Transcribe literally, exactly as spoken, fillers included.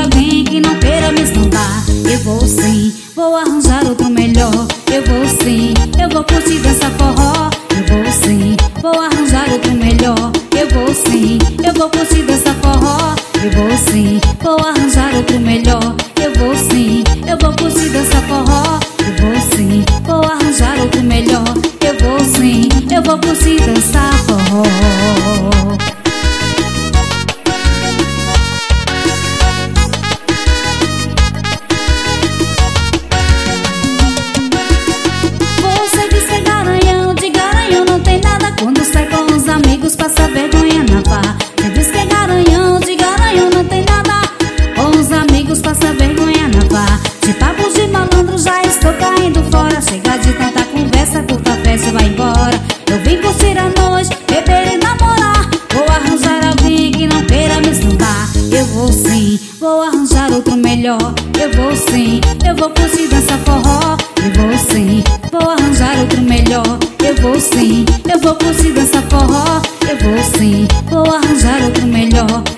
alguém que não queira me esnobar. Eu vou sim, vou arranjar outro melhor. Eu vou sim, eu vou curtir dançar forró. Eu vou sim, vou arranjar outro melhor. Eu vou sim, eu vou curtir dançar forró. Eu vou sim, vou arranjar outro melhor. Eu vou sim, eu vou curtir dançar forró. Eu vou sim, vou arranjar outro melhor. Eu vou sim, eu vou curtir dançar forró. Você diz que é garanhão, de garanhão não tem nada. Quando sai com os amigos passa vergonha na farra. Você diz que é garanhão, de garanhão não tem nada. Com os amigos passa vergonha na farra. De papos de malandro já estou caindo fora. Chega de tanta conversa, curta a festa e vai embora. Eu vim curtir a noite, beber e namorar. Vou arranjar alguém que não queira me esnobar. Eu vou sim, vou arranjar outro melhor. Eu vou sim, eu vou curtir dançar forró. Eu vou sim, vou arranjar outro melhor. Eu vou sim, eu vou curtir dançar forró. Eu vou sim, vou arranjar outro melhor.